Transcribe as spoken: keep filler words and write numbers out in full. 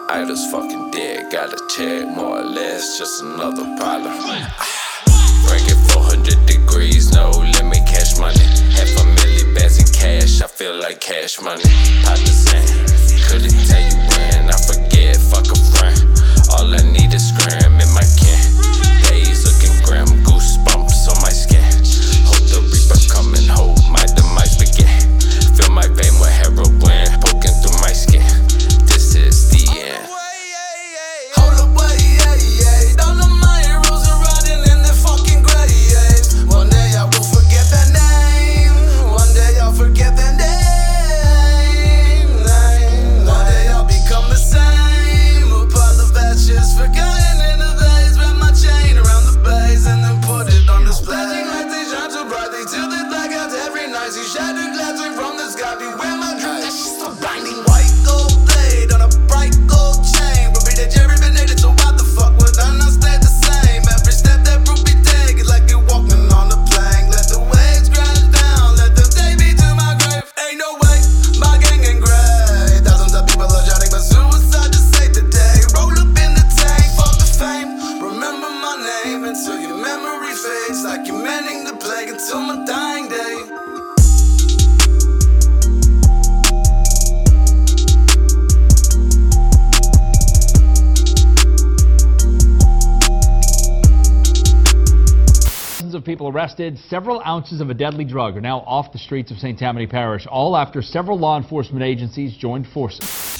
idols fucking dead. Got a check, more or less, just another problem. Breaking four hundred degrees, no limit, cash money. Half a million bands in cash, I feel like cash money. Pop the sand, couldn't tell you when. I forget, fuck a friend. All I need is scram in my can. Days looking grim, goosebumps on my skin. Hope the reaper come and hold my demise begin. Fill my vein with heroin, poking through my skin. This is the end. Hold up, wait, yeah, yeah. All of my heroes are riding in their fucking graves. One day I will forget their name. One day I'll forget their name. One day I'll become the same. A pile of ashes forgotten in the vase. Wrap my chain around the base and then put it on display. Flashing lights, they shine so brightly till they black out every night. See shattered glass from the sky. Beware my dream, that shit's so blinding. White gold blade on a bright gold chain. Repeat that Jerry been native, so why the fuck would I not stay the same? Every step that Brute be taking, like you're walking on a plank. Let the waves crash down, let them take me to my grave. Ain't no way, my gang ain't great. Thousands of people are shouting, but suicide just saved the day. Roll up in the tank, fuck the fame. Remember my name until your memory fades, like you're mending the plague until my dying day. Of people arrested, several ounces of a deadly drug are now off the streets of Saint Tammany Parish, all after several law enforcement agencies joined forces.